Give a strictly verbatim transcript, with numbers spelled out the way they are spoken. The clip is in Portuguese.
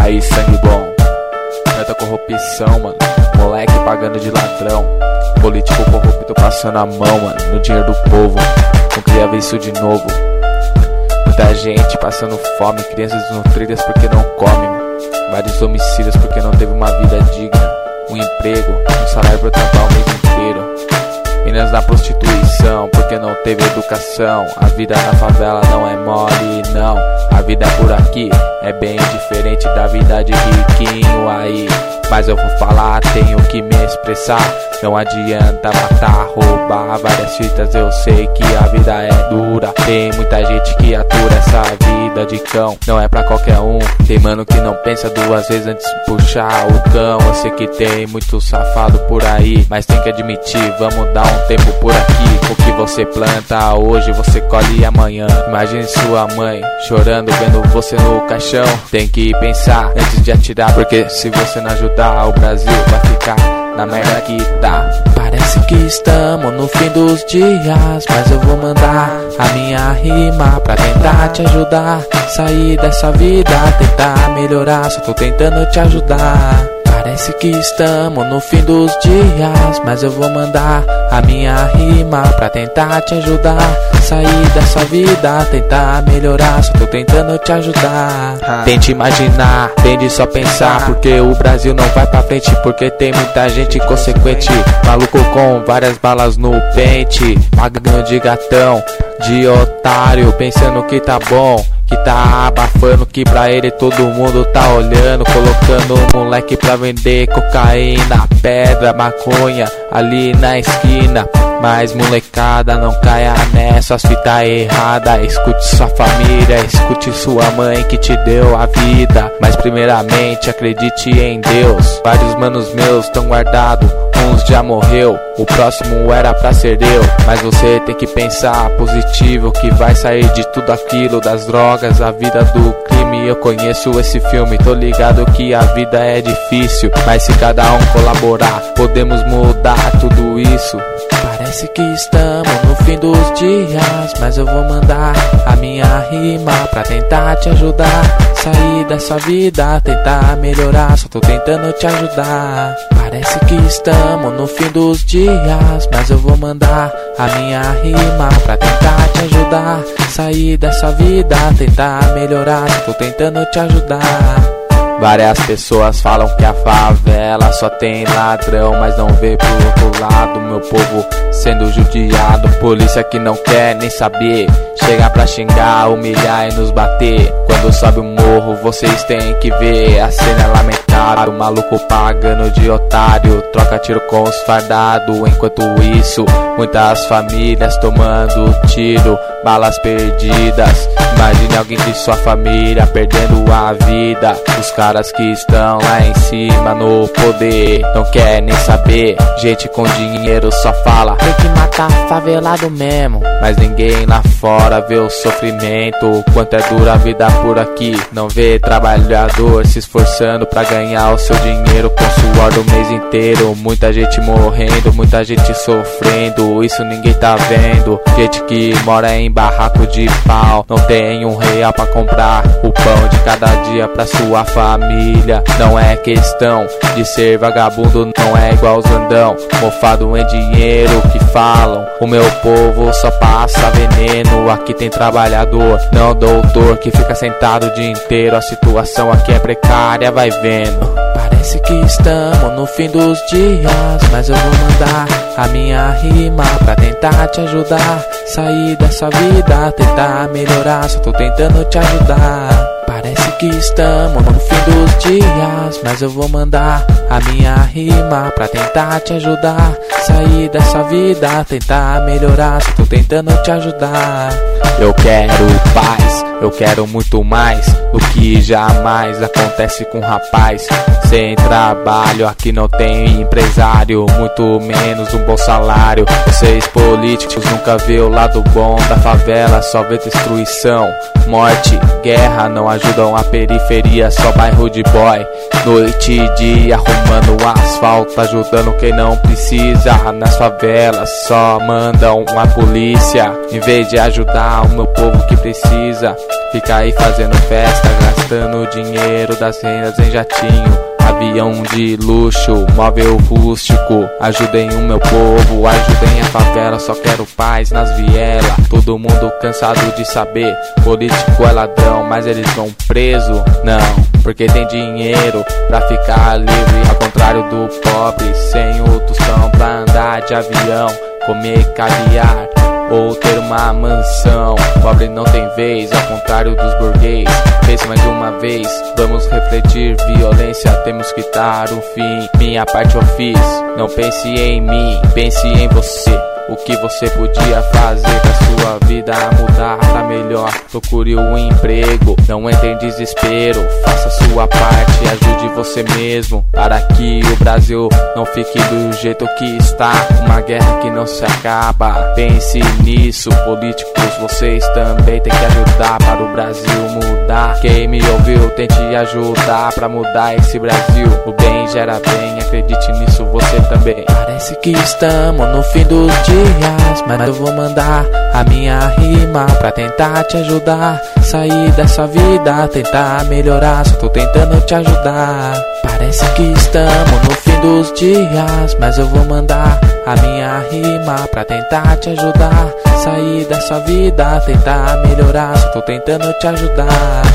aí, sangue bom. Tanta corrupção, mano. Moleque pagando de ladrão. Político corrupto passando a mão, mano, no dinheiro do povo. Não queria ver isso de novo. Muita gente passando fome, crianças desnutridas porque não comem. Vários homicídios porque não teve uma vida digna. Um emprego, um salário pra trabalhar o mês inteiro. Meninas na prostituição porque não teve educação. A vida na favela não é mole, não. A vida por aqui é bem diferente da vida de riquinho aí. Mas eu vou falar, tenho que me expressar. Não adianta matar, roubar várias fitas. Eu sei que a vida é dura. Tem muita gente que atura essa vida de cão. Não é pra qualquer um. Tem mano que não pensa duas vezes antes de puxar o cão. Eu sei que tem muito safado por aí, mas tem que admitir, vamos dar um tempo por aqui. O que você planta hoje, você colhe amanhã. Imagine sua mãe chorando vendo você no caixão. Tem que pensar antes de atirar, porque se você não ajudar, o Brasil vai ficar na merda que tá. Parece que estamos no fim dos dias, mas eu vou mandar a minha rima pra tentar te ajudar. Sair dessa vida, tentar melhorar, só tô tentando te ajudar. Parece que estamos no fim dos dias, mas eu vou mandar a minha rima pra tentar te ajudar. Sair dessa vida, tentar melhorar, só tô tentando te ajudar. Tente imaginar, tente só pensar, porque o Brasil não vai pra frente, porque tem muita gente inconsequente. Maluco com várias balas no pente, pagando de gatão, de otário, pensando que tá bom, que tá abafando, que pra ele todo mundo tá olhando. Colocando o moleque pra vender cocaína, pedra, maconha ali na esquina. Mas molecada, não caia nessas fitas erradas. Escute sua família, escute sua mãe que te deu a vida. Mas primeiramente acredite em Deus. Vários manos meus tão guardados, uns já morreu, o próximo era pra ser eu. Mas você tem que pensar positivo, que vai sair de tudo aquilo, das drogas, a vida do crime. Eu conheço esse filme, tô ligado que a vida é difícil, mas se cada um colaborar, podemos mudar tudo isso. Parece que estamos no fim dos dias, mas eu vou mandar a minha rima pra tentar te ajudar. Sair dessa vida, tentar melhorar, só tô tentando te ajudar. Parece que estamos no fim dos dias, mas eu vou mandar a minha rima pra tentar te ajudar. Sair dessa vida, tentar melhorar, só tô tentando te ajudar. Várias pessoas falam que a favela só tem ladrão, mas não vê pro outro lado, meu povo sendo judiado. Polícia que não quer nem saber, chega pra xingar, humilhar e nos bater. Quando sobe o morro, vocês têm que ver, a cena é lamentável. O maluco pagando de otário, troca tiro com os fardados. Enquanto isso, muitas famílias tomando tiro, balas perdidas. Imagine alguém de sua família perdendo a vida. Os caras que estão lá em cima no poder não quer nem saber. Gente com dinheiro só fala, tem que matar favelado mesmo. Mas ninguém lá fora vê o sofrimento, quanto é dura a vida por aqui. Não vê trabalhador se esforçando pra ganhar o seu dinheiro com suor do mês inteiro. Muita gente morrendo, muita gente sofrendo, isso ninguém tá vendo. Gente que mora em barraco de pau, não tem um real pra comprar o pão de cada dia pra sua família. Não é questão de ser vagabundo, não é igual os andão, mofado em dinheiro que falam. O meu povo só passa veneno, aqui tem trabalhador, não doutor que fica sentado o dia inteiro. A situação aqui é precária, vai vendo. Parece que estamos no fim dos dias, mas eu vou mandar a minha rima pra tentar te ajudar. Sair dessa vida, tentar melhorar, só tô tentando te ajudar. Parece que estamos no fim dos dias, mas eu vou mandar a minha rima pra tentar te ajudar. Sair dessa vida, tentar melhorar, só tô tentando te ajudar. Eu quero paz, eu quero muito mais do que jamais acontece com rapaz. Sem trabalho, aqui não tem empresário, muito menos um bom salário. Vocês políticos nunca vê o lado bom da favela, só vê destruição, morte, guerra, não ajudam a periferia, só bairro de boy. Noite e dia arrumando o asfalto, ajudando quem não precisa. Nas favelas só mandam a polícia, em vez de ajudar o meu povo que precisa. fica aí fazendo festa, gastando dinheiro das rendas em jatinho, avião de luxo, móvel rústico. Ajudem o meu povo, ajudem a favela, só quero paz nas vielas. Todo mundo cansado de saber, político é ladrão, mas eles vão preso? Não, porque tem dinheiro pra ficar livre, ao contrário do pobre, sem o tostão pra andar de avião, comer caviar ou ter uma mansão. Pobre não tem vez, ao contrário dos burguês. Pense mais uma vez, vamos refletir. Violência, temos que dar um fim. Minha parte eu fiz, não pense em mim, pense em você. O que você podia fazer pra sua vida mudar pra melhor? Procure um emprego, não entre em desespero, faça sua parte, ajude você mesmo, para que o Brasil não fique do jeito que está. Uma guerra que não se acaba, pense nisso. Políticos, vocês também têm que ajudar para o Brasil mudar. Quem me ouviu, tente ajudar pra mudar esse Brasil. O bem gera bem, acredite nisso você também. Parece que estamos no fim dos dias, mas eu vou mandar a minha rima pra tentar te ajudar. Sair dessa vida, tentar melhorar, só tô tentando te ajudar. Parece que estamos no fim dos dias, mas eu vou mandar a minha rima pra tentar te ajudar. Sair dessa vida, tentar melhorar, só tô tentando te ajudar.